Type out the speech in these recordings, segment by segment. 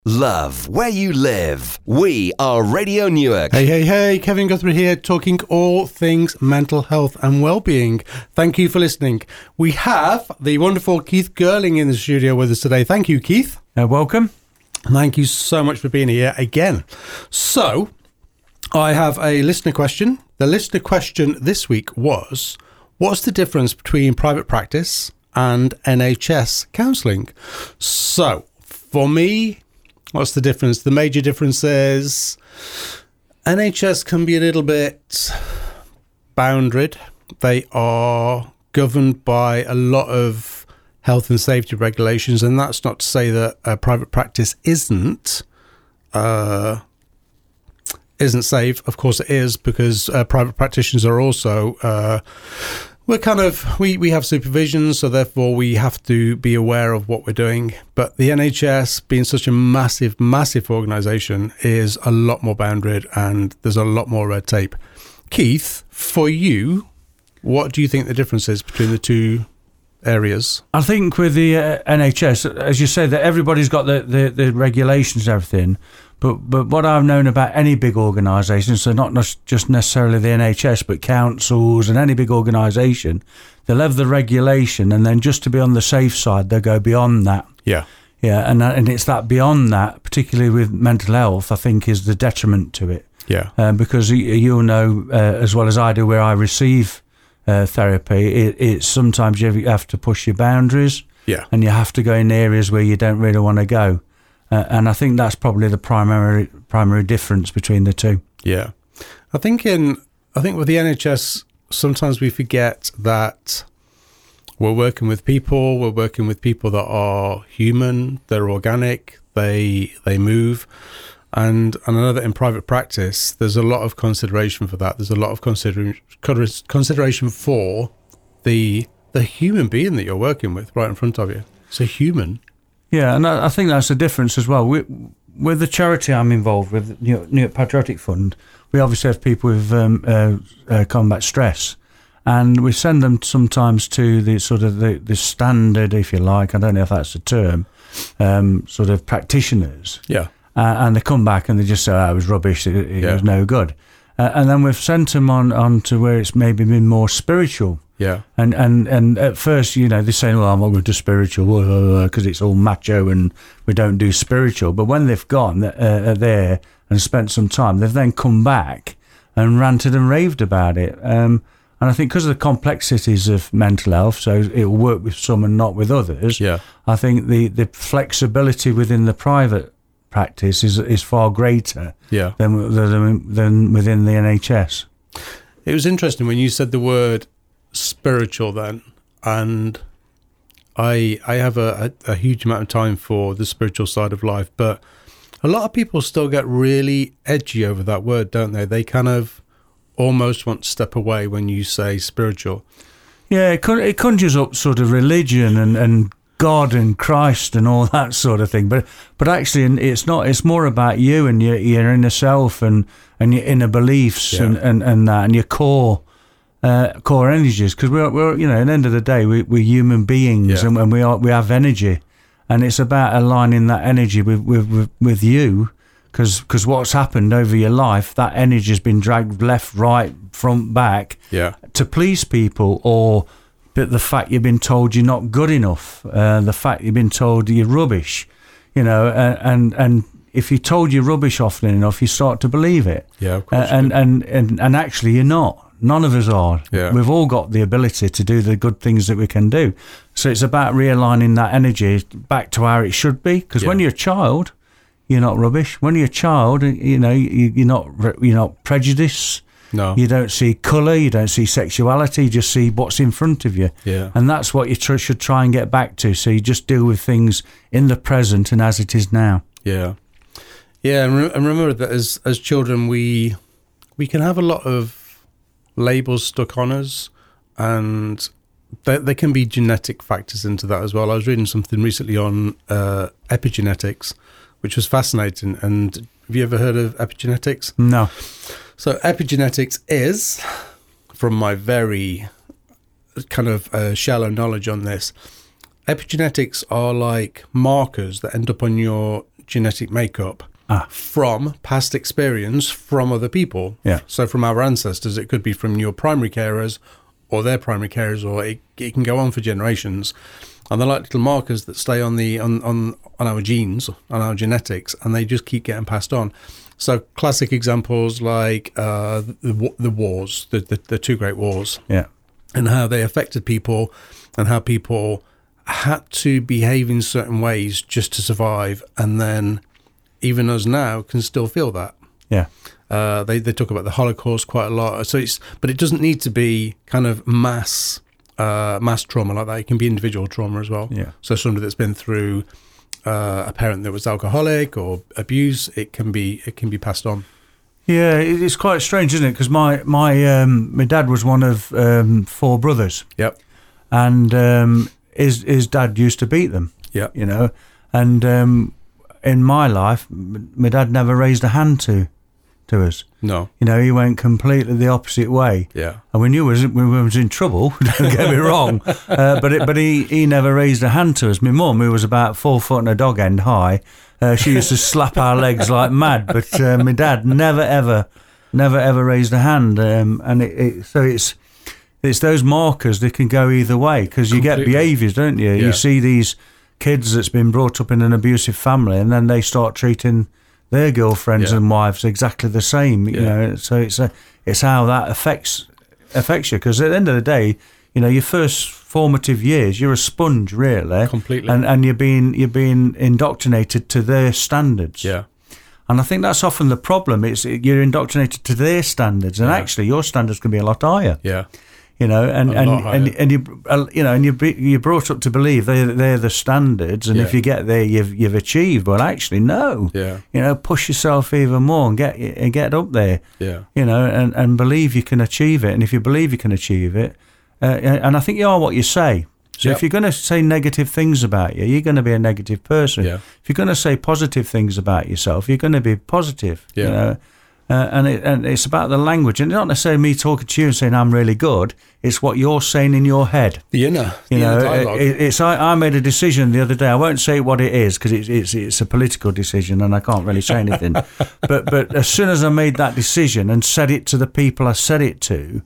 Love where you live. We are Radio Newark. Hey, Kevin Guthrie here, talking all things mental health and well-being. Thank you for listening. We have the wonderful Keith Girling in the studio with us today. Thank you, Keith. Welcome. Thank you so much for being here again. So, I have a listener question. The listener question this week was, what's the difference between private practice and NHS counselling? So, for me, what's the difference? The major difference is NHS can be a little bit boundaried. They are governed by a lot of health and safety regulations, and that's not to say that private practice isn't safe. Of course it is, because private practitioners are also we have supervision, so therefore we have to be aware of what we're doing. But the NHS, being such a massive organisation, is a lot more boundaried and there's a lot more red tape. Keith, for you, what do you think the difference is between the two areas? I think with the NHS, as you say, that everybody's got the regulations and everything. But what I've known about any big organisation, so not just necessarily the NHS, but councils and any big organisation, they'll have the regulation, and then just to be on the safe side, they'll go beyond that. Yeah, and it's that beyond that, particularly with mental health, I think is the detriment to it. Yeah, because you'll know as well as I do, where I receive therapy, it's sometimes you have to push your boundaries. Yeah, and you have to go in areas where you don't really want to go. And I think that's probably the primary difference between the two. Yeah, I think with the NHS, sometimes we forget that we're working with people. We're working with people that are human. They're organic. They move, and I know that in private practice, there's a lot of consideration for that. There's a lot of consideration for the human being that you're working with right in front of you. It's a human. Yeah, and I think that's the difference as well. With the charity I'm involved with, Newark Patriotic Fund, we obviously have people with combat stress, and we send them sometimes to the sort of the standard, if you like, I don't know if that's the term, sort of practitioners. Yeah. And they come back and they just say, it was rubbish, it was no good. And then we've sent them on to where it's maybe been more spiritual. Yeah, and at first, they're saying, "Well, I'm not going to do spiritual because it's all macho and we don't do spiritual." But when they've gone there and spent some time, they've then come back and ranted and raved about it. And I think because of the complexities of mental health, so it will work with some and not with others. Yeah, I think the flexibility within the private practice is far greater. Yeah. than within the NHS. It was interesting when you said the word spiritual then, and I have a huge amount of time for the spiritual side of life, but a lot of people still get really edgy over that word, don't they? They kind of almost want to step away when you say spiritual. Yeah, it conjures up sort of religion and God and Christ and all that sort of thing, but actually it's not. It's more about you and your inner self and your inner beliefs. Yeah. and that, and your core energies, because we're at the end of the day we're human beings. Yeah. and we have energy, and it's about aligning that energy with you, because what's happened over your life, that energy has been dragged left, right, front, back. Yeah. To please people, or but the fact you've been told you're not good enough, the fact you've been told you're rubbish, and if you're told you're rubbish often enough, you start to believe it. Yeah, of course. And actually you're not. None of us are. Yeah. We've all got the ability to do the good things that we can do. So it's about realigning that energy back to where it should be. Because when you're a child, you're not rubbish. When you're a child, you're not prejudiced. No. You don't see colour, you don't see sexuality, you just see what's in front of you. Yeah. And that's what you should try and get back to. So you just deal with things in the present and as it is now. Yeah. Yeah, and remember that as children, we can have a lot of labels stuck on us, and there can be genetic factors into that as well. I was reading something recently on epigenetics, which was fascinating. And have you ever heard of epigenetics? No. So epigenetics is, from my very kind of shallow knowledge on this, epigenetics are like markers that end up on your genetic makeup from past experience from other people. Yeah. So from our ancestors, it could be from your primary carers or their primary carers, or it can go on for generations. And they're like little markers that stay on our genes, on our genetics, and they just keep getting passed on. So classic examples like the wars, the two great wars, and how they affected people, and how people had to behave in certain ways just to survive, and then even us now can still feel that. Yeah. They talk about the Holocaust quite a lot. So but it doesn't need to be kind of mass trauma like that. It can be individual trauma as well. Yeah. So somebody that's been through a parent that was alcoholic or abuse, it can be passed on. Yeah, it's quite strange, isn't it? Because my dad was one of 4 brothers. Yep. And his dad used to beat them. Yeah. You know, and in my life, my dad never raised a hand to us. No. You know, he went completely the opposite way. Yeah. And we knew we was in trouble, don't get me wrong. But he never raised a hand to us. My mum, who was about 4 foot and a dog end high, she used to slap our legs like mad. But my dad never ever raised a hand. So it's those markers that can go either way, because you get behaviours, don't you? Yeah. You see these kids that's been brought up in an abusive family, and then they start treating their girlfriends and wives exactly the same, you know. So it's how that affects you, because at the end of the day, you know, your first formative years, you're a sponge, really, completely, and you're being indoctrinated to their standards. Yeah. And I think that's often the problem. You're indoctrinated to their standards, and actually your standards can be a lot higher. Yeah. You know, and you're brought up to believe they're the standards, and if you get there, you've achieved. Well, actually, no. Yeah. You know, push yourself even more and get up there. Yeah. You know, and believe you can achieve it. And if you believe you can achieve it, and I think you are what you say. So if you're going to say negative things about you, you're going to be a negative person. Yeah. If you're going to say positive things about yourself, you're going to be positive. Yeah. You know. And it's about the language, and not necessarily me talking to you and saying I'm really good. It's what you're saying in your head. The inner dialogue. I made a decision the other day. I won't say what it is because it's a political decision, and I can't really say anything. but as soon as I made that decision and said it to the people I said it to,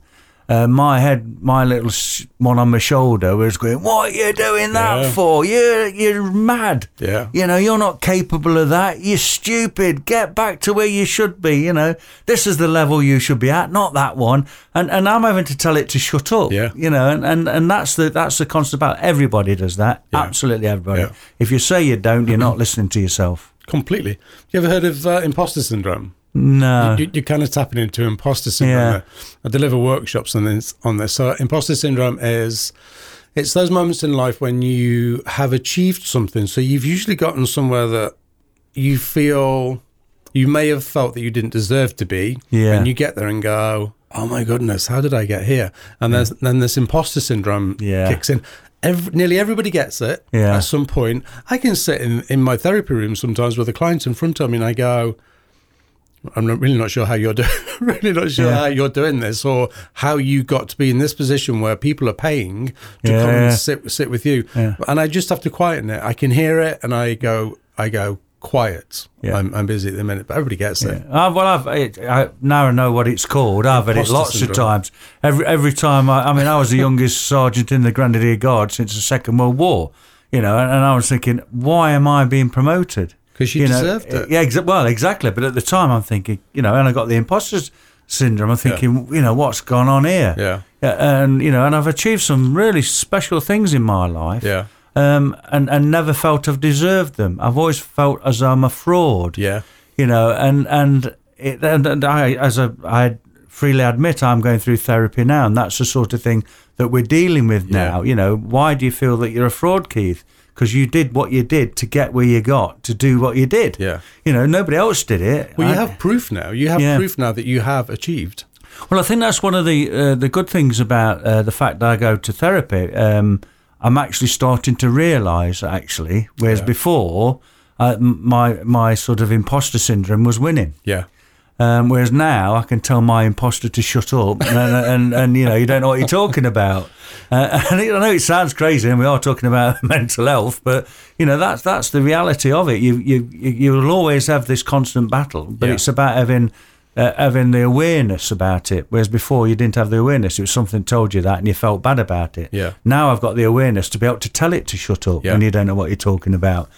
my little one on my shoulder was going, "What are you doing that for? You're mad. Yeah. You know, you're not capable of that. You're stupid. Get back to where you should be. You know, this is the level you should be at, not that one." And I'm having to tell it to shut up. Yeah. You know, and that's the constant battle. Everybody does that. Yeah. Absolutely everybody. Yeah. If you say you don't, you're not listening to yourself. Completely. You ever heard of imposter syndrome? No. You're kind of tapping into imposter syndrome. Yeah. I deliver workshops on this. So imposter syndrome it's those moments in life when you have achieved something. So you've usually gotten somewhere that you feel you may have felt that you didn't deserve to be. Yeah. And you get there and go, "Oh my goodness, how did I get here?" And then this imposter syndrome kicks in. Nearly everybody gets it at some point. I can sit in my therapy room sometimes with a client in front of me, and I go, "I'm really not sure how you're doing. Really not sure how you're doing this, or how you got to be in this position where people are paying to come and sit with you." Yeah. And I just have to quieten it. I can hear it, and I go, "Quiet. Yeah. I'm busy at the minute." But everybody gets it. I now I know what it's called. I've had it lots of times. Every time. I was the youngest sergeant in the Grenadier Guard since the Second World War. You know, and I was thinking, why am I being promoted? Because you deserved it. Yeah, exactly. But at the time, I'm thinking, you know, and I got the imposter syndrome. I'm thinking, you know, what's gone on here? Yeah. And, you know, and I've achieved some really special things in my life. Yeah. And never felt I've deserved them. I've always felt as I'm a fraud. Yeah. You know, and I freely admit I'm going through therapy now, and that's the sort of thing that we're dealing with now. You know, why do you feel that you're a fraud, Keith? Because you did what you did to get where you got, to do what you did. Yeah. You know, nobody else did it. Well, you have proof now. You have proof now that you have achieved. Well, I think that's one of the good things about the fact that I go to therapy. I'm actually starting to realise, actually, whereas before, my sort of imposter syndrome was winning. Yeah. Whereas now I can tell my imposter to shut up, and you know, you don't know what you're talking about. And I know it sounds crazy, and we are talking about mental health, but you know, that's the reality of it. You will always have this constant battle, but it's about having the awareness about it. Whereas before you didn't have the awareness; it was something told you that, and you felt bad about it. Yeah. Now I've got the awareness to be able to tell it to shut up, and you don't know what you're talking about.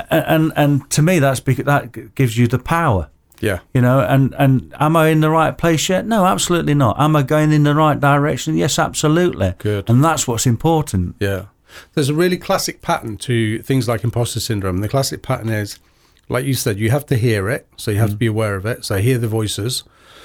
And to me, that gives you the power. Yeah. You know, and am I in the right place yet? No, absolutely not. Am I going in the right direction? Yes, absolutely. Good. And that's what's important. Yeah. There's a really classic pattern to things like imposter syndrome. The classic pattern is, like you said, you have to hear it, so you have to be aware of it. So hear the voices.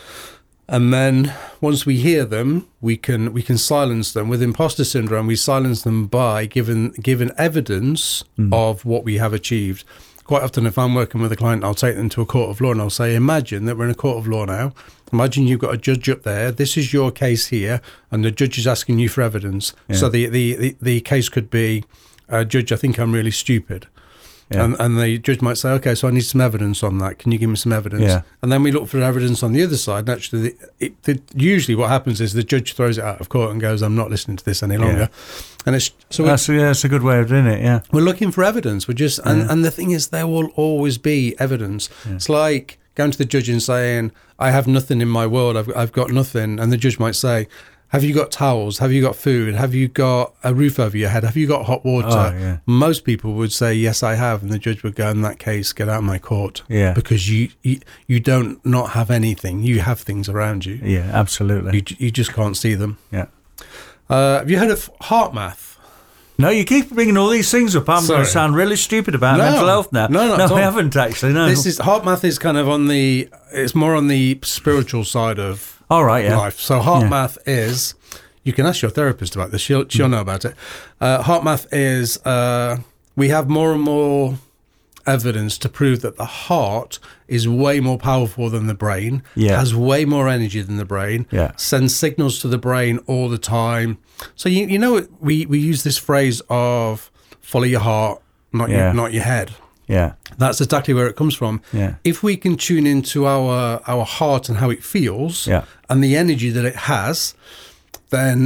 And then once we hear them, we can silence them. With imposter syndrome, we silence them by giving evidence of what we have achieved. Quite often, if I'm working with a client, I'll take them to a court of law and I'll say, imagine that we're in a court of law now. Imagine you've got a judge up there. This is your case here, and the judge is asking you for evidence. Yeah. So the case could be, Judge, I think I'm really stupid. Yeah. And the judge might say, okay, so I need some evidence on that. Can you give me some evidence? Yeah. And then we look for evidence on the other side. And actually, usually what happens is the judge throws it out of court and goes, I'm not listening to this any longer. Yeah. And that's a good way of doing it, yeah. We're looking for evidence. We're just, and the thing is, there will always be evidence. Yeah. It's like going to the judge and saying, I have nothing in my world. I've got nothing. And the judge might say, have you got towels? Have you got food? Have you got a roof over your head? Have you got hot water? Oh, yeah. Most people would say, yes, I have. And the judge would go, in that case, get out of my court. Yeah. Because you don't not have anything. You have things around you. Yeah, absolutely. You just can't see them. Yeah. Have you heard of heart math? No, you keep bringing all these things up. I'm going to sound really stupid about mental health now. No, I haven't actually. No, heart math is kind of it's more on the spiritual side of life. So heart math is, you can ask your therapist about this. She'll know about it. Heart math is we have more and more evidence to prove that the heart is way more powerful than the brain. Has way more energy than the brain. Sends signals to the brain all the time. So you know we use this phrase of follow your heart, not your head. Yeah, that's exactly where it comes from. Yeah. If we can tune into our heart and how it feels, and the energy that it has, then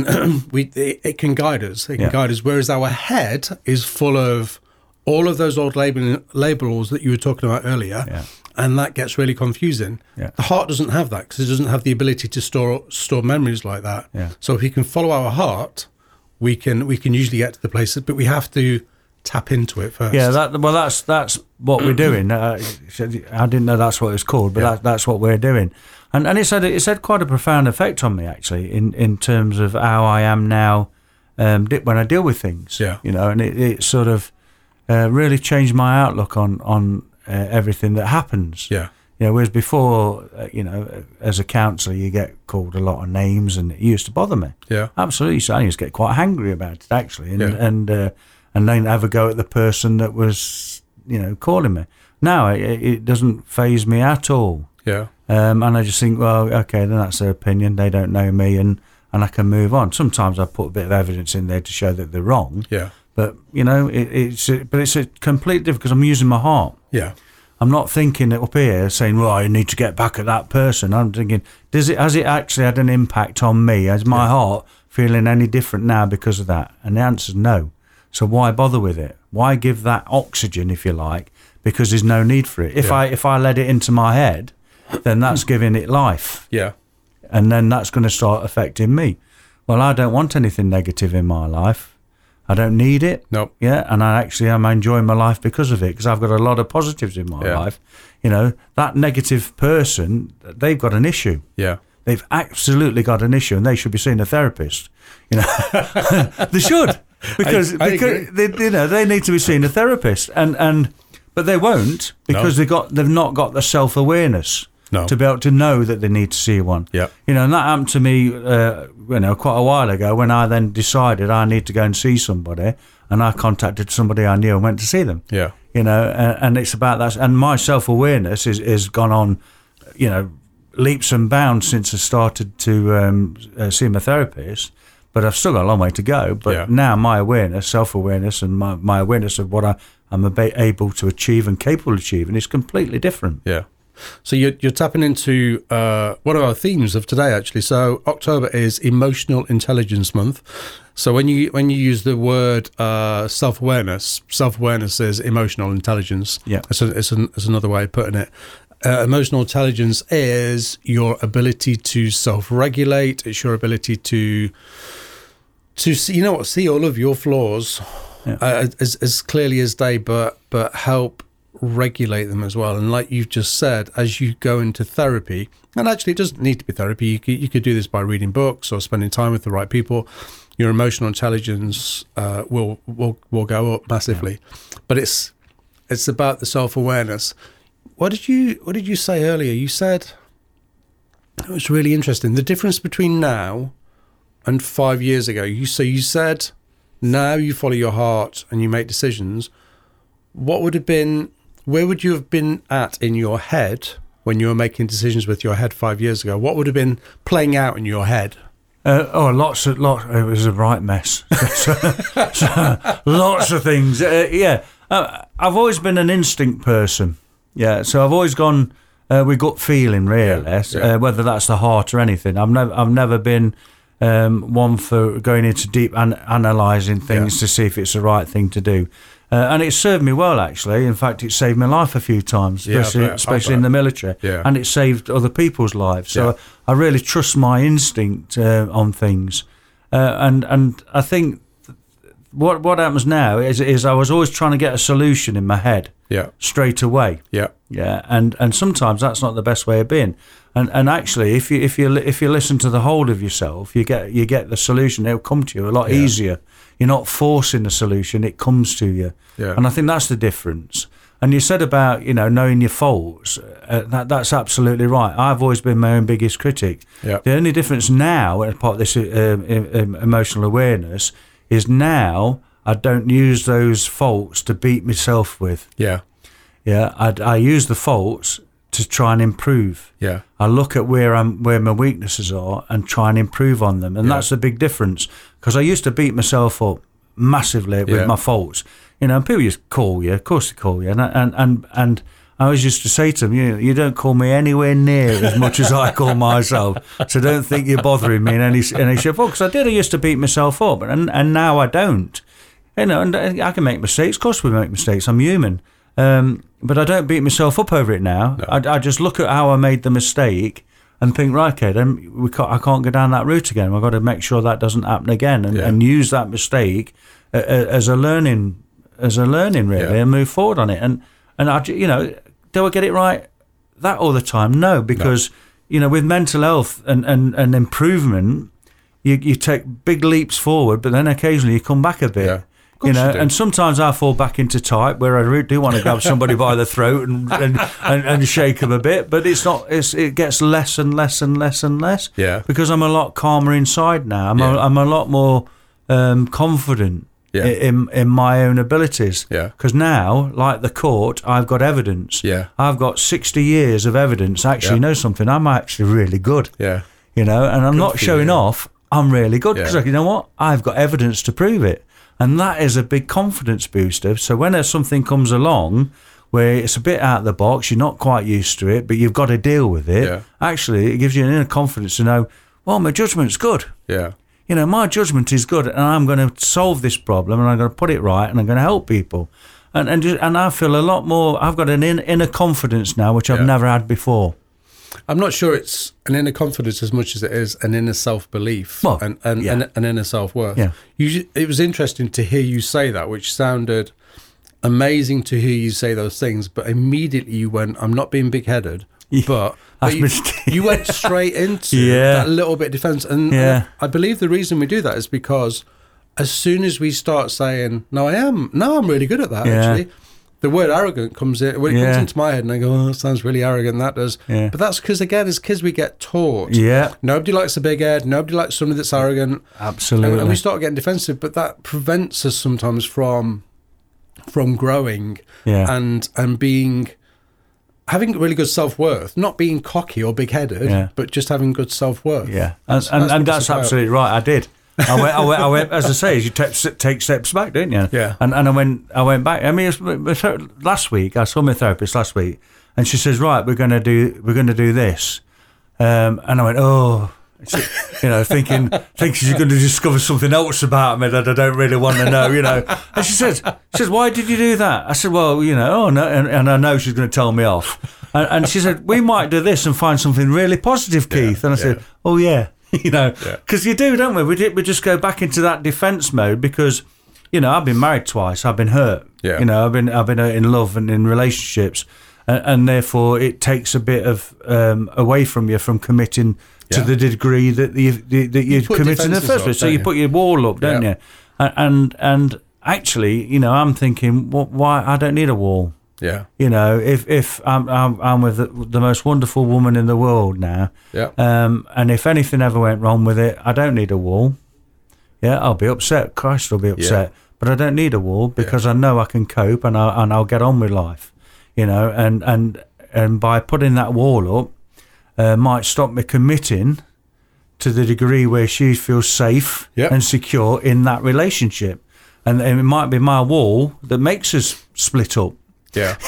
it can guide us. It can guide us. Whereas our head is full of all of those old labels that you were talking about earlier, and that gets really confusing. The heart doesn't have that because it doesn't have the ability to store memories like that. So if we can follow our heart, we can usually get to the places, but we have to tap into it first. Yeah, that's what we're doing. I didn't know that's what it was called, but that's what we're doing. And it's had quite a profound effect on me, actually, in terms of how I am now when I deal with things. Yeah. You know, and it sort of really changed my outlook on everything that happens. Yeah. You know, whereas before, as a counsellor, you get called a lot of names, and it used to bother me. Yeah. Absolutely. So I used to get quite angry about it, actually, and then have a go at the person that was, calling me. Now it doesn't faze me at all. Yeah. And I just think, well, okay, then that's their opinion. They don't know me, and I can move on. Sometimes I put a bit of evidence in there to show that they're wrong. Yeah. But it's a complete difference because I'm using my heart. Yeah. I'm not thinking up here saying, well, I need to get back at that person. I'm thinking, has it actually had an impact on me? Is my heart feeling any different now because of that? And the answer is no. So why bother with it? Why give that oxygen, if you like, because there's no need for it. If I let it into my head, then that's giving it life. Yeah. And then that's going to start affecting me. Well, I don't want anything negative in my life. I don't need it. Nope. Yeah, and I actually am enjoying my life because of it, because I've got a lot of positives in my life. That negative person, they've got an issue. Yeah. They've absolutely got an issue, and they should be seeing a therapist. They should. Because they need to be seeing a therapist, but they won't because they've not got the self-awareness to be able to know that they need to see one. Yeah. And that happened to me quite a while ago when I then decided I need to go and see somebody, and I contacted somebody I knew and went to see them. Yeah. And it's about that, and my self-awareness is gone on leaps and bounds since I started to see my therapist. But I've still got a long way to go. But now my awareness, self-awareness, and my awareness of what I'm able to achieve and capable of achieving is completely different. Yeah. So you're tapping into one of our themes of today, actually. So October is Emotional Intelligence Month. So when you use the word self-awareness is emotional intelligence. Yeah, it's another way of putting it. Emotional intelligence is your ability to self-regulate. It's your ability to see all of your flaws as clearly as day, but help regulate them as well. And like you've just said, as you go into therapy, and actually it doesn't need to be therapy, you could do this by reading books or spending time with the right people, your emotional intelligence will go up massively. But it's about the self-awareness. What did you say earlier? You said, it was really interesting, the difference between now and 5 years ago. You said now you follow your heart and you make decisions. Where would you have been at in your head when you were making decisions with your head 5 years ago? What would have been playing out in your head? Lots. It was a right mess. Lots of things. I've always been an instinct person. Yeah, so I've always gone with gut feeling, really. Whether that's the heart or anything. I've never been one for going into deep analysing things to see if it's the right thing to do. And it served me well, actually. In fact, it saved my life a few times, especially in the military. Yeah. And it saved other people's lives. So I really trust my instinct on things. And I think what happens now is I was always trying to get a solution in my head straight away. Yeah. And sometimes that's not the best way of being. And actually, if you listen to the whole of yourself, you get the solution. It'll come to you a lot easier. You're not forcing the solution; it comes to you. Yeah. And I think that's the difference. And you said about knowing your faults. That's absolutely right. I've always been my own biggest critic. Yeah. The only difference now, as part of this emotional awareness, is now I don't use those faults to beat myself with. Yeah. I use the faults to try and improve. Yeah. I look at where my weaknesses are and try and improve on them, and that's the big difference. Because I used to beat myself up massively with my faults. And people just call you. Of course they call you, and I always used to say to them, you don't call me anywhere near as much as I call myself, so don't think you're bothering me in any shape. Well, because I used to beat myself up, and now I don't. And I can make mistakes. Of course we make mistakes. I'm human. But I don't beat myself up over it now. No. I just look at how I made the mistake and think, right, okay, then I can't go down that route again. I've got to make sure that doesn't happen again, and use that mistake as a learning really, and move forward on it. And do I get it right that all the time? No, because with mental health and improvement, you take big leaps forward, but then occasionally you come back a bit. Yeah. And sometimes I fall back into type where I do want to grab somebody by the throat and shake them a bit, but it's not. It gets less and less and less and less. Yeah. Because I'm a lot calmer inside now. I'm a lot more confident in my own abilities. Yeah. Because now, like the court, I've got evidence. Yeah. I've got 60 years of evidence. Actually, you know something? I'm actually really good. Yeah. And I'm good not showing off. I'm really good because you know what? I've got evidence to prove it. And that is a big confidence booster. So when something comes along where it's a bit out of the box, you're not quite used to it, but you've got to deal with it, actually it gives you an inner confidence to know, well, my judgment's good. Yeah. My judgment is good, and I'm going to solve this problem, and I'm going to put it right, and I'm going to help people. And I feel a lot more, I've got an inner confidence now, which I've never had before. I'm not sure it's an inner confidence as much as it is an inner self-belief and an inner self-worth. Yeah. It was interesting to hear you say that, which sounded amazing to hear you say those things, but immediately you went, I'm not being big-headed, but you went straight into that little bit of defense. And I believe the reason we do that is because as soon as we start saying, I'm really good at that, actually, the word arrogant comes in. When it comes into my head, and I go, "Oh, that sounds really arrogant." That does, but that's because again, as kids, we get taught. Yeah, nobody likes a big head. Nobody likes somebody that's arrogant. Absolutely, and we start getting defensive. But that prevents us sometimes from growing and having really good self-worth. Not being cocky or big-headed, but just having good self-worth. Yeah, and that's absolutely right. I did. I went, as I say, you take steps back, don't you? Yeah. And I went back. I mean, last week, I saw my therapist last week, And she says, right, we're going to do this. And I went, oh, thinking she's going to discover something else about me that I don't really want to know, And she says, why did you do that? I said, well, oh no, and I know she's going to tell me off. And she said, we might do this and find something really positive, Keith. And I said, oh yeah, because you do, don't we? We just go back into that defence mode because, I've been married twice, I've been hurt, I've been hurt in love and in relationships, and therefore it takes a bit of away from you from committing to the degree that you commit in the first place. So you put your wall up, don't you? And actually, I'm thinking, why I don't need a wall. Yeah. If I'm with the most wonderful woman in the world now, and if anything ever went wrong with it, I don't need a wall. Yeah, I'll be upset. Christ, I'll be upset. Yeah. But I don't need a wall because I know I can cope and I'll get on with life. And by putting that wall up, might stop me committing to the degree where she feels safe and secure in that relationship. And it might be my wall that makes us split up. Yeah.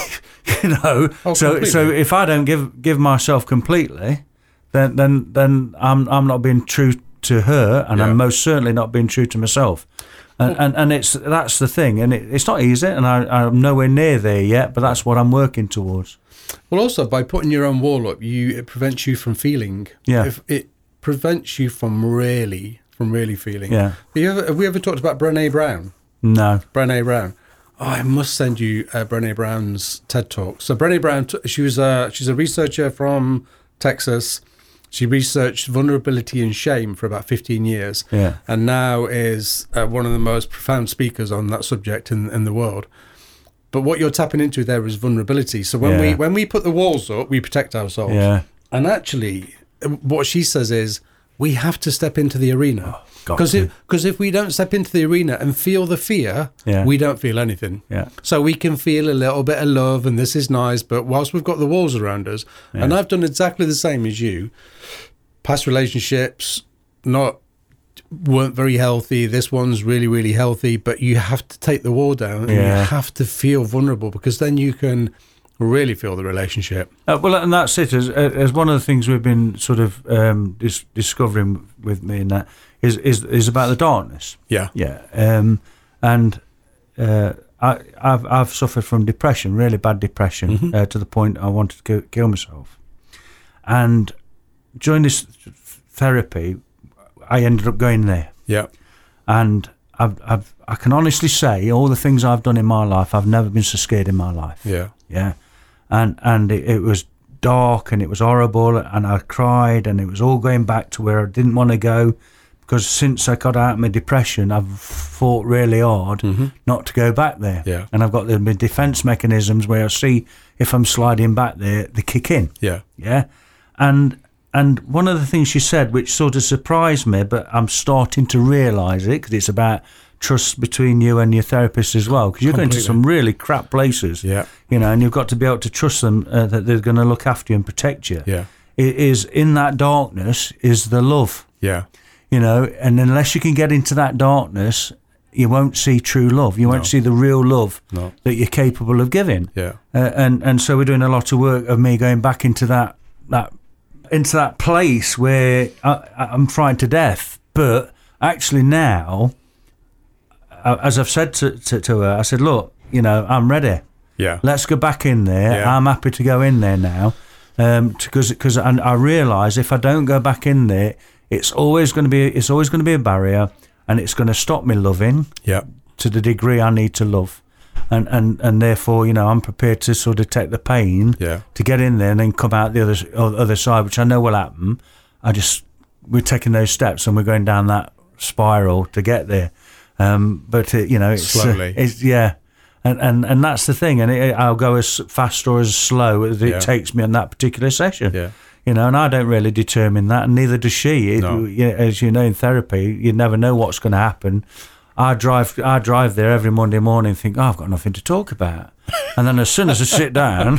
So if I don't give myself completely, then I'm not being true to her, and I'm most certainly not being true to myself. And that's the thing, and it's not easy, and I'm nowhere near there yet, but that's what I'm working towards. Well, also by putting your own wall up, it prevents you from feeling. Yeah. It prevents you from really feeling. Yeah. Have we ever talked about Brené Brown? No. Brené Brown. Oh, I must send you Brené Brown's TED Talk. So Brené Brown, she's a researcher from Texas. She researched vulnerability and shame for about 15 years, and now is one of the most profound speakers on that subject in the world. But what you're tapping into there is vulnerability. So when we put the walls up, we protect ourselves. Yeah. And actually, what she says is we have to step into the arena. Because if we don't step into the arena and feel the fear, we don't feel anything. Yeah. So we can feel a little bit of love and this is nice, but whilst we've got the walls around us, and I've done exactly the same as you, past relationships weren't very healthy. This one's really, really healthy, but you have to take the wall down and you have to feel vulnerable because then you can really feel the relationship. Well, and that's it. As one of the things we've been sort of discovering with me and that is about the darkness. Yeah. Yeah. I've suffered from depression, really bad depression, to the point I wanted to kill myself. And during this therapy, I ended up going there. Yeah. And I can honestly say all the things I've done in my life, I've never been so scared in my life. Yeah. Yeah. And it was dark and it was horrible and I cried and it was all going back to where I didn't want to go because since I got out of my depression, I've fought really hard not to go back there. Yeah. And I've got the defence mechanisms where I see if I'm sliding back there, they kick in. Yeah. Yeah. And one of the things she said, which sort of surprised me, but I'm starting to realise it because it's about trust between you and your therapist as well, because you're going to some really crap places, and you've got to be able to trust them that they're going to look after you and protect you. Yeah. It is in that darkness is the love. Yeah. And unless you can get into that darkness, you won't see true love. You won't see the real love that you're capable of giving. Yeah. And so we're doing a lot of work of me going back into that place where I'm frightened to death. But actually now, as I've said to her, I said, look, I'm ready. Yeah. Let's go back in there. Yeah. I'm happy to go in there now. Because I realise if I don't go back in there, it's always going to be a barrier, and it's going to stop me loving to the degree I need to love. And therefore, I'm prepared to sort of take the pain to get in there and then come out the other side, which I know will happen. We're taking those steps and we're going down that spiral to get there. But it's slowly. And that's the thing. And I'll go as fast or as slow as it takes me on that particular session. Yeah. And I don't really determine that, and neither does she. No. As you know, in therapy, you never know what's going to happen. I drive there every Monday morning and think, I've got nothing to talk about. And then as soon as I sit down,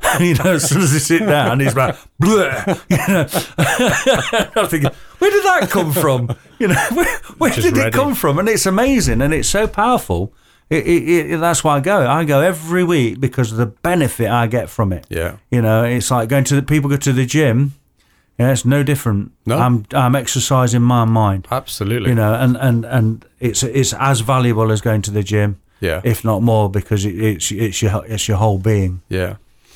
he's like, bleh, I'm thinking, where did that come from? Where did it come from? And it's amazing, and it's so powerful, That's why I go. I go every week because of the benefit I get from it. Yeah. You know, it's like people go to the gym. Yeah, it's no different. No. I'm exercising my mind. Absolutely. You know, and it's as valuable as going to the gym. Yeah. If not more, because it's your whole being. Yeah.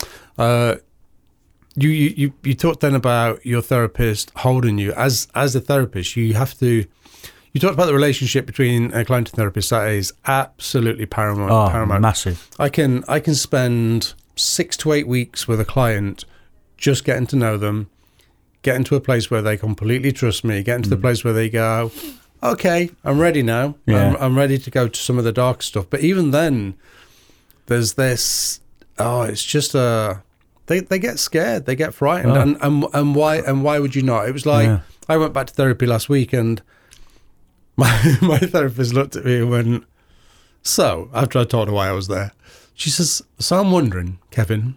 You talked then about your therapist holding you as a therapist. You talked about the relationship between a client and therapist. That is absolutely paramount. Oh, massive. I can spend 6 to 8 weeks with a client, just getting to know them, getting to a place where they completely trust me, getting to the place where they go, okay, I'm ready now. Yeah. I'm ready to go to some of the dark stuff. But even then, there's this. It's just They get scared, they get frightened, and why would you not? It was like I went back to therapy last week, and my therapist looked at me and went, "So," after I told her why I was there, she says, "So I'm wondering, Kevin,"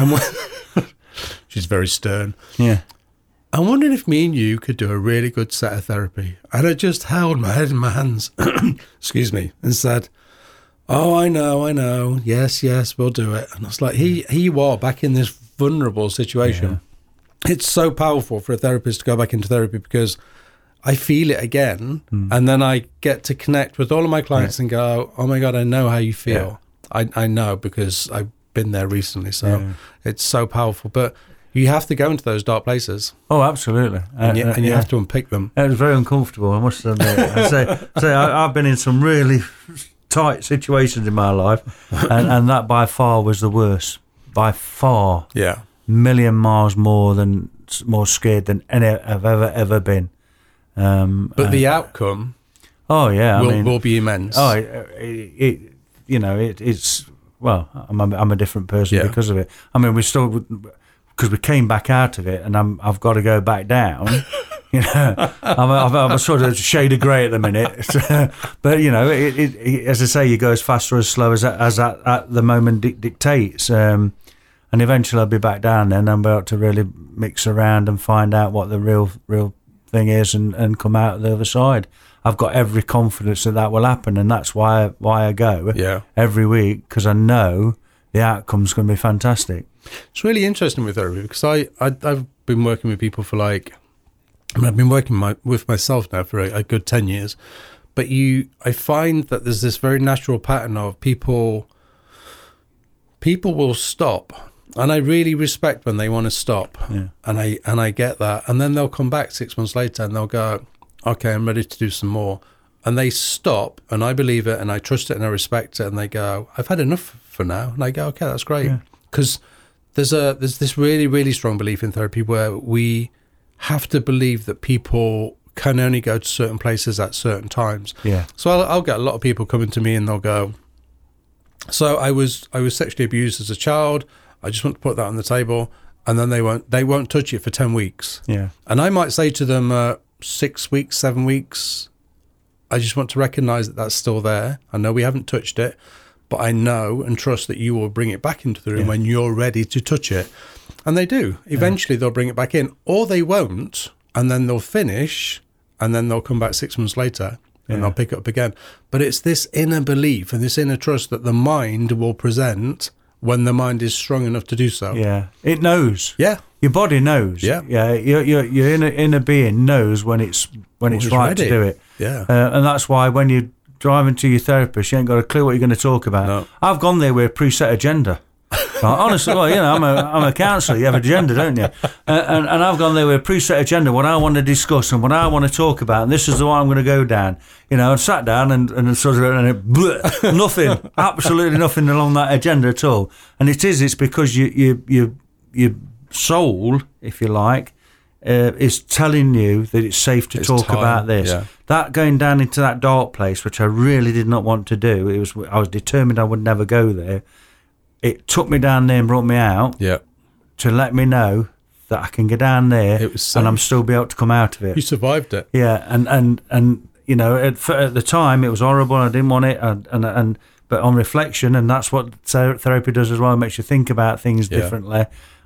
she's very stern. Yeah. "I'm wondering if me and you could do a really good set of therapy." And I just held my head in my hands, excuse me, and said, "Oh, I know. Yes, we'll do it." And I was like, here you are back in this vulnerable situation. Yeah. It's so powerful for a therapist to go back into therapy because I feel it again. And then I get to connect with all of my clients and go, oh my God, I know how you feel. Yeah. I know because I've been there recently. So it's so powerful. But you have to go into those dark places. Oh, absolutely. And you have to unpick them. It was very uncomfortable, I must admit. I've been in some really tight situations in my life, and that by far was the worst. By far. Yeah. Million miles more scared than any I've ever been. But the outcome will be immense. Oh, it's well, I'm a different person because of it. I mean, because we came back out of it, and I've got to go back down. You know, I'm a sort of shade of grey at the minute, but you know, it, as I say, you go as fast or as slow as at the moment dictates, and eventually I'll be back down. Then I'm about to really mix around and find out what the real thing is, and come out the other side. I've got every confidence that will happen, and that's why I go every week, because I know the outcome's going to be fantastic. It's really interesting with therapy because I've been working with people for I've been working with myself now for a good 10 years, but I find that there's this very natural pattern of people will stop, and I really respect when they want to stop, and I get that, and then they'll come back 6 months later and they'll go, okay, I'm ready to do some more, and they stop, and I believe it, and I trust it, and I respect it, and they go, I've had enough for now, and I go, okay, that's great, because there's this really, really strong belief in therapy where we have to believe that people can only go to certain places at certain times. Yeah. So I'll get a lot of people coming to me and they'll go, so I was sexually abused as a child. I just want to put that on the table, and then they won't touch it for 10 weeks. Yeah. And I might say to them, 6 weeks, 7 weeks. I just want to recognise that that's still there. I know we haven't touched it, but I know and trust that you will bring it back into the room when you're ready to touch it. And they do. Eventually they'll bring it back in, or they won't, and then they'll finish, and then they'll come back 6 months later and they'll pick it up again. But it's this inner belief and this inner trust that the mind will present when the mind is strong enough to do so. Yeah, it knows. Yeah, your body knows. Yeah, yeah. Your inner being knows when it's right ready to do it. Yeah, and that's why when you're driving to your therapist, you ain't got a clue what you're going to talk about. No. I've gone there with a preset agenda. Honestly, well, you know, I'm a counsellor. You have an agenda, don't you? And I've gone there with a preset agenda, what I want to discuss and what I want to talk about, and this is the one I'm going to go down. You know, and sat down and sort of nothing, absolutely nothing along that agenda at all. And it's because your soul, if you like, is telling you that it's safe to talk about this. Yeah. That going down into that dark place, which I really did not want to do. I was determined I would never go there. It took me down there and brought me out to let me know that I can get down there and I'm still be able to come out of it. You survived it. Yeah, and you know, at the time it was horrible. I didn't want it, but on reflection, and that's what therapy does as well. It makes you think about things differently.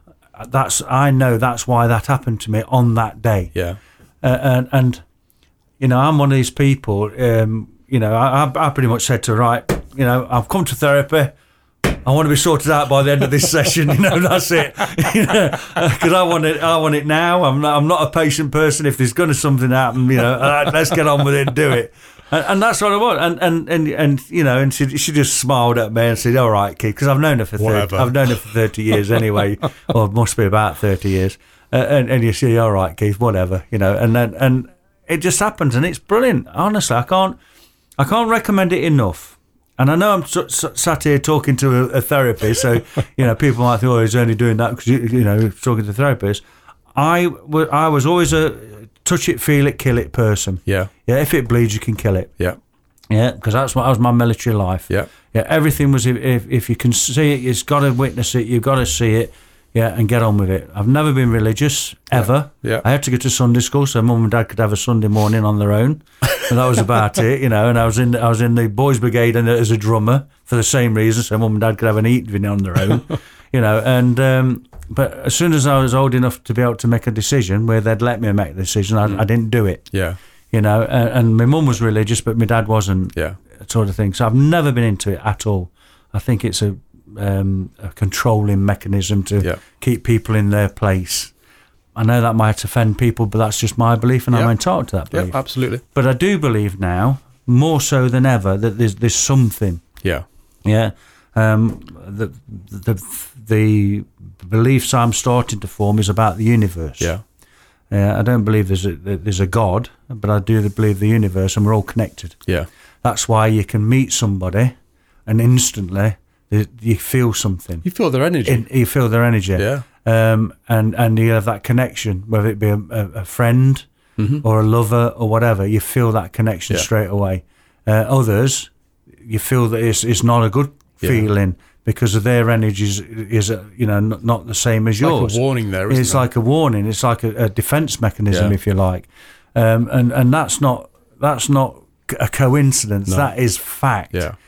I know that's why that happened to me on that day. Yeah, and you know, I'm one of these people. You know, I pretty much said to her, right, I've come to therapy. I want to be sorted out by the end of this session. That's it. Because I want it now. I'm not a patient person. If there's going to something happen, let's get on with it and do it. And that's what I want. And she just smiled at me and said, "All right, kid," because I've known her for 30 years anyway, or it must be about 30 years. And you say, "All right, Keith, whatever," and it just happens, and it's brilliant. Honestly, I can't recommend it enough. And I know I'm sat here talking to a therapist, so people might think, "Oh, he's only doing that because he's talking to a therapist." I was always a touch it, feel it, kill it person. Yeah. Yeah. If it bleeds, you can kill it. Yeah. Yeah. Because that was my military life. Yeah. Yeah. Everything was if you can see it, you've got to witness it. You've got to see it. Yeah, and get on with it. I've never been religious ever. Yeah. I had to go to Sunday school so Mum and Dad could have a Sunday morning on their own, and that was about it. And I was in the boys' brigade and as a drummer for the same reason, so Mum and Dad could have an evening on their own. But as soon as I was old enough to be able to make a decision where they'd let me make the decision, I didn't do it. Yeah. And my mum was religious, but my dad wasn't. Yeah. Sort of thing. So I've never been into it at all. I think it's a controlling mechanism to keep people in their place. I know that might offend people, but that's just my belief, and I'm entitled to that belief. Yeah, absolutely. But I do believe now, more so than ever, that there's something. Yeah. Yeah. The beliefs I'm starting to form is about the universe. Yeah. I don't believe there's a God, but I do believe the universe, and we're all connected. Yeah. That's why you can meet somebody, and instantly you feel something. You feel their energy. You feel their energy. Yeah. And you have that connection, whether it be a friend or a lover or whatever. You feel that connection straight away. Others, you feel that it's not a good feeling because of their energy is not the same as yours. Like a warning there, isn't It's it? like a warning. It's like a defense mechanism, if you like. And that's not a coincidence. No. That is fact. Yeah.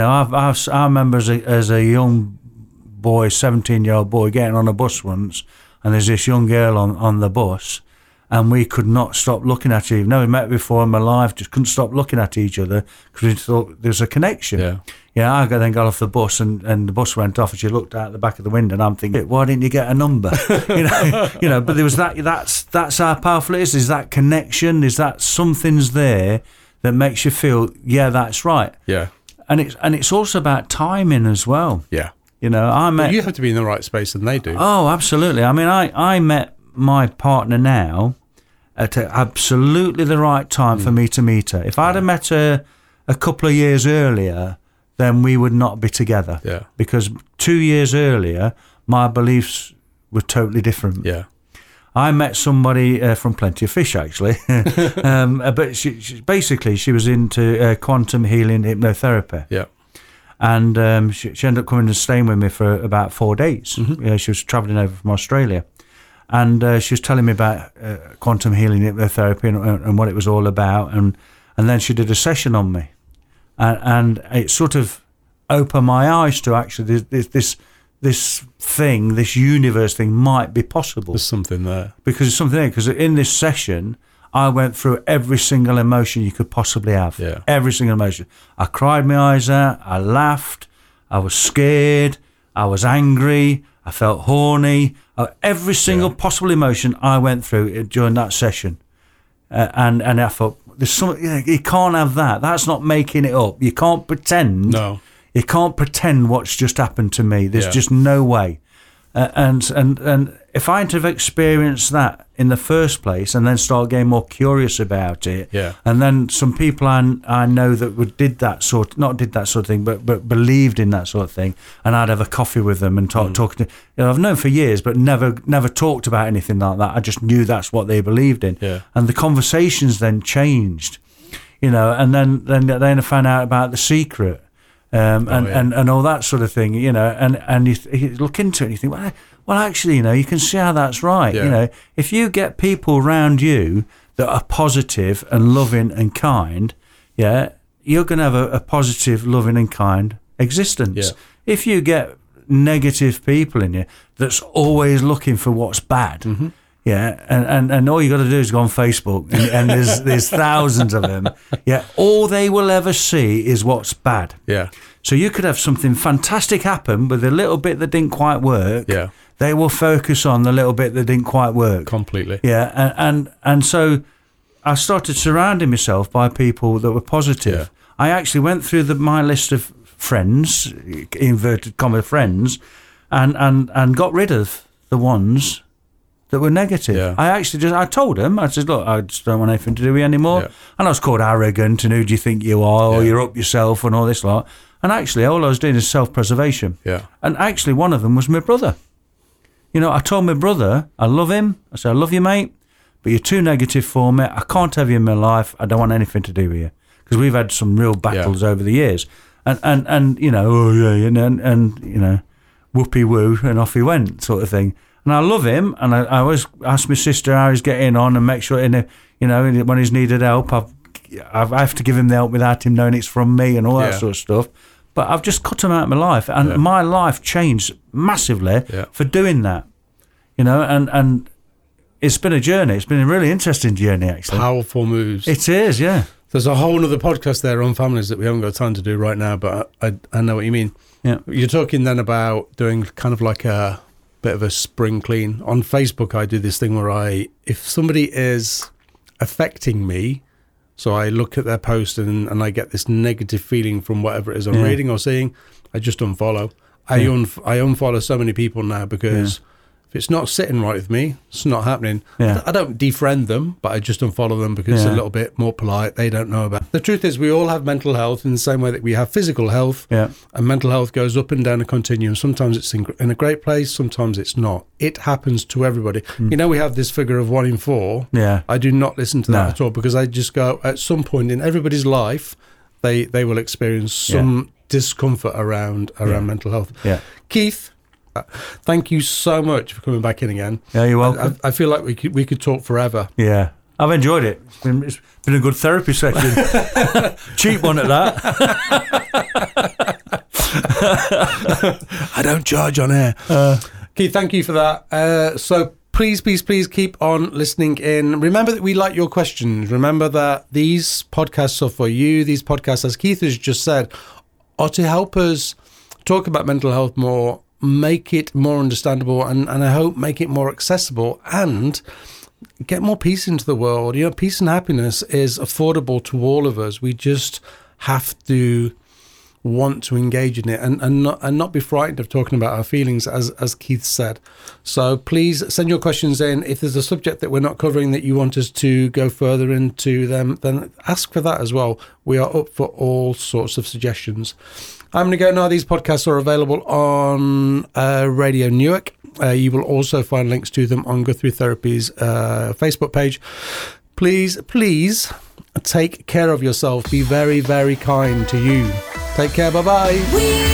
I remember as a young boy, 17-year-old boy, getting on a bus once, and there's this young girl on the bus, and we could not stop looking at each other. Never met before in my life, just couldn't stop looking at each other because we thought there's a connection. Yeah. Yeah, I then got off the bus, and the bus went off, and she looked out the back of the window, and I'm thinking, why didn't you get a number? But there was that's how powerful it is that connection, is that something's there that makes you feel, yeah, that's right. Yeah. And it's also about timing as well. Yeah. You have to be in the right space, and they do. Oh, absolutely. I mean, I met my partner now at absolutely the right time for me to meet her. If I'd have met her a couple of years earlier, then we would not be together. Yeah. Because 2 years earlier, my beliefs were totally different. Yeah. I met somebody from Plenty of Fish, actually, but she was into quantum healing hypnotherapy. Yeah. And she ended up coming and staying with me for about 4 days. She was travelling over from Australia. And she was telling me about quantum healing hypnotherapy and what it was all about. And then she did a session on me. And it sort of opened my eyes to actually this thing, this universe thing might be possible. There's something there. Because there's something there. Because in this session, I went through every single emotion you could possibly have. Yeah. Every single emotion. I cried my eyes out. I laughed. I was scared. I was angry. I felt horny. Every single possible emotion I went through during that session. And I thought, there's something, you can't have that. That's not making it up. You can't pretend. No. You can't pretend what's just happened to me. There's just no way. And if I had to have experienced that in the first place and then start getting more curious about it, and then some people I know that did that sort of thing, but believed in that sort of thing, and I'd have a coffee with them and talk to. I've known for years, but never talked about anything like that. I just knew that's what they believed in, and the conversations then changed, and then I found out about The Secret. And all that sort of thing, and you look into it and you think, well, actually, you can see how that's right. Yeah. If you get people around you that are positive and loving and kind, you're going to have a positive, loving and kind existence. Yeah. If you get negative people in you that's always looking for what's bad, and all you got to do is go on Facebook, and there's thousands of them. All they will ever see is what's bad. Yeah. So you could have something fantastic happen with a little bit that didn't quite work. Yeah. They will focus on the little bit that didn't quite work. Completely. Yeah, and so I started surrounding myself by people that were positive. Yeah. I actually went through my list of friends, inverted comma friends, and got rid of the ones that were negative. Yeah. I told them, I said, look, I just don't want anything to do with you anymore. Yeah. And I was called arrogant and who do you think you are, or you're up yourself and all this lot. And actually, all I was doing is self-preservation. Yeah. And actually, one of them was my brother. You know, I told my brother, I love him. I said, I love you, mate, but you're too negative for me. I can't have you in my life. I don't want anything to do with you. Because we've had some real battles over the years. And you know, oh yeah, and you know, whoopee woo, and off he went, sort of thing. And I love him, and I always ask my sister how he's getting on, and make sure, when he's needed help, I have to give him the help without him knowing it's from me and all that sort of stuff. But I've just cut him out of my life, and my life changed massively for doing that. You know, and it's been a journey. It's been a really interesting journey, actually. Powerful moves. It is, yeah. There's a whole other podcast there on families that we haven't got time to do right now, but I know what you mean. Yeah. You're talking then about doing kind of like a bit of a spring clean. On Facebook, I do this thing where if somebody is affecting me, so I look at their post and I get this negative feeling from whatever it is I'm reading or seeing, I just unfollow. I unfollow so many people now because if it's not sitting right with me, it's not happening. Yeah. I don't defriend them, but I just unfollow them because it's a little bit more polite. They don't know about it. The truth is we all have mental health in the same way that we have physical health. Yeah. And mental health goes up and down a continuum. Sometimes it's in a great place, sometimes it's not. It happens to everybody. You know, we have this figure of 1 in 4. Yeah. I do not listen to that at all because I just go, at some point in everybody's life, they will experience some discomfort around mental health. Yeah. Keith, thank you so much for coming back in again. Yeah, you're welcome. I feel like we could talk forever. Yeah. I've enjoyed it. It's been a good therapy session. Cheap one at that. I don't charge on air. Keith, thank you for that. So please keep on listening in. Remember that we like your questions. Remember that these podcasts are for you. These podcasts, as Keith has just said, are to help us talk about mental health more, make it more understandable, and I hope make it more accessible and get more peace into the world. You know, peace and happiness is affordable to all of us. We just have to want to engage in it and not be frightened of talking about our feelings, as Keith said. So please send your questions in. If there's a subject that we're not covering that you want us to go further into, then ask for that as well. We are up for all sorts of suggestions. I'm going to go now. These podcasts are available on Radio Newark. You will also find links to them on Guthrie Therapy's Facebook page. Please take care of yourself. Be very, very kind to you. Take care. Bye-bye.